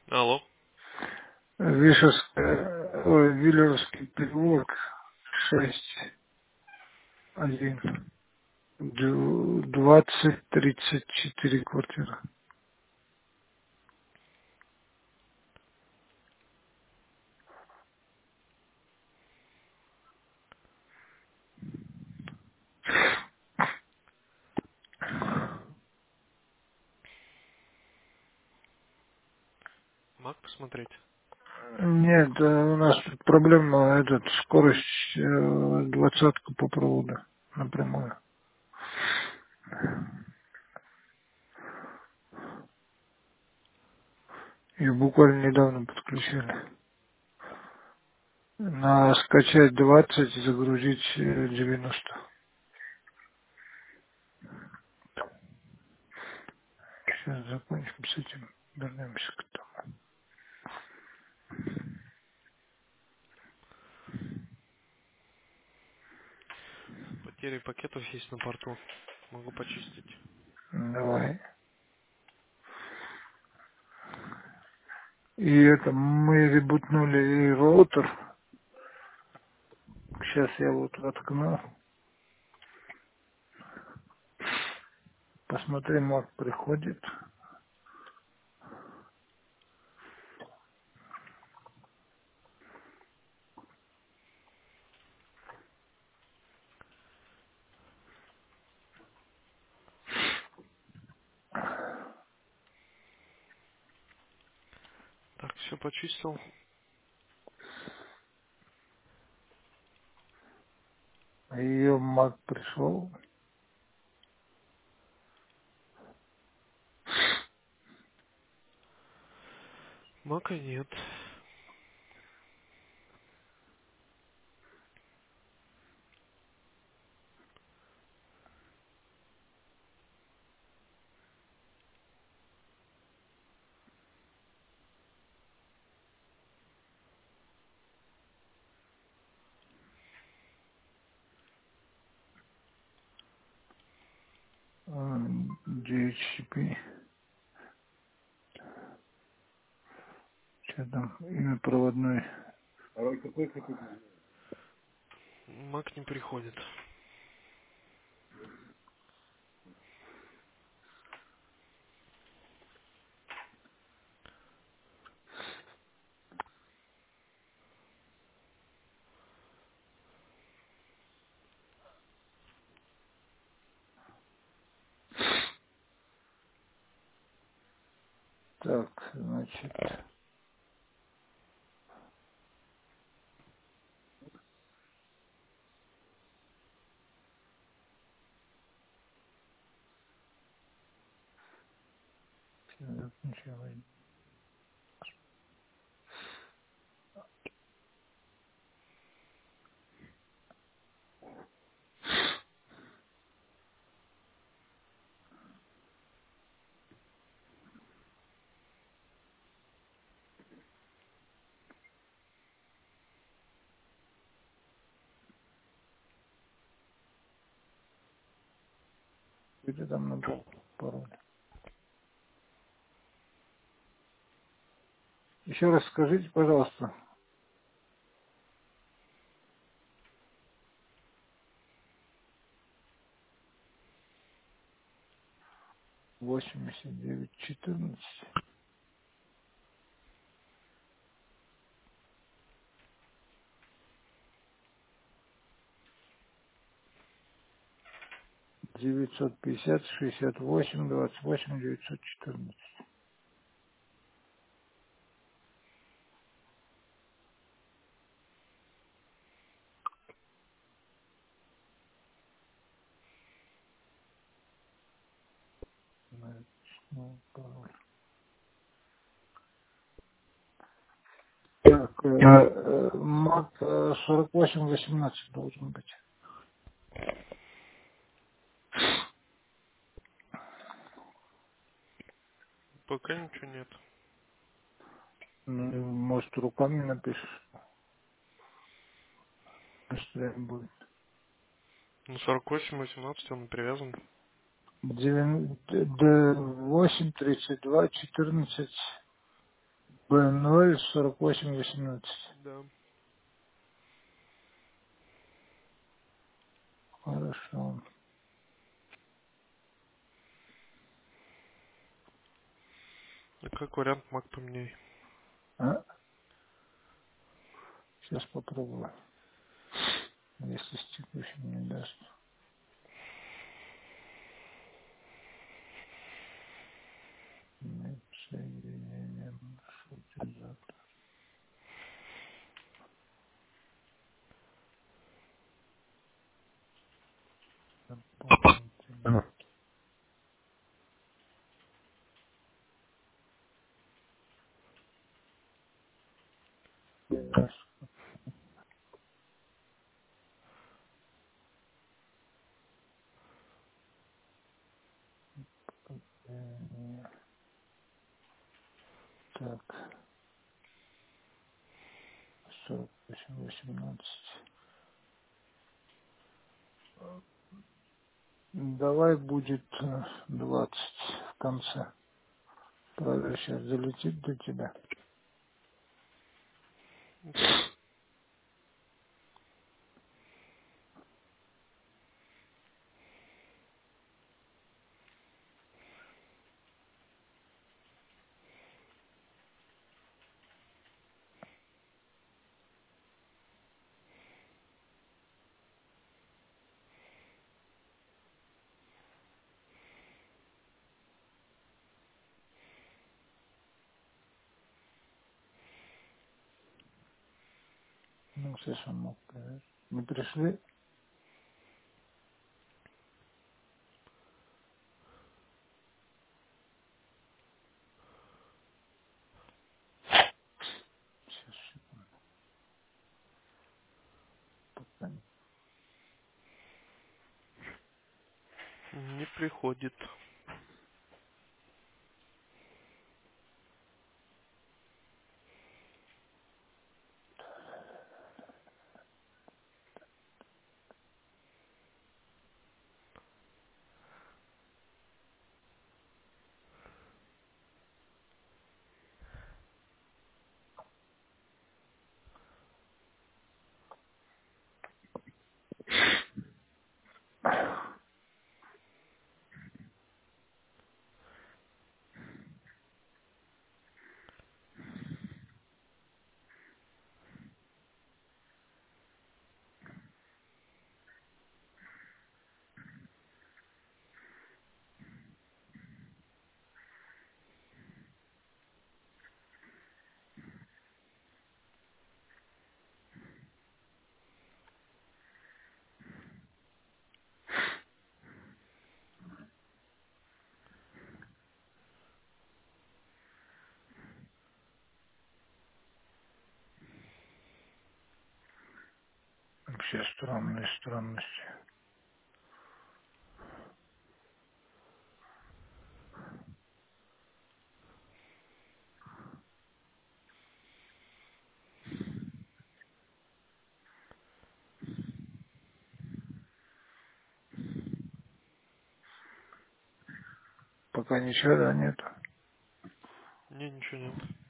Алло. Виллеровский переулок, 6-1, 20-34 квартира. Маг посмотреть? Нет, у нас тут проблема, скорость 20 по проводу напрямую. Ее буквально недавно подключили. На скачать 20 и загрузить 90. Сейчас закончим с этим, вернемся к тому. Потери пакетов есть на порту. Могу почистить. Давай. И это мы ребутнули и роутер. Сейчас я вот воткну. Посмотрим, мод приходит. Так, все почистил. Ее маг пришел. Мака нет. DHCP. Что там? Имя проводной. Маг не приходит. Так, значит. Сейчас сначала. Где там набрал пароль? Еще раз скажите, пожалуйста. 89-14. 950-68-28-914. Ну, пароль. Так, мат 48-18 должен быть. Пока ничего нет. Ну, может, руками напишешь, быстрее будет. Ну, 48-18 он привязан. 8, 32, 14. Б0 4818. Да. Хорошо. А как вариант Мак поменяй? А? Сейчас попробую. Если с текущим не даст. Нет, соединение маршрутизатор. Дополнительно. Так, 4818. Давай будет 20 в конце. Правда, сейчас залетит до тебя. Окей. Ну, сейчас он мог проверить. Не пришли? Сейчас, пока не. Не приходит. Вообще странные странности. Пока ничего, да, нет. Не, ничего нет.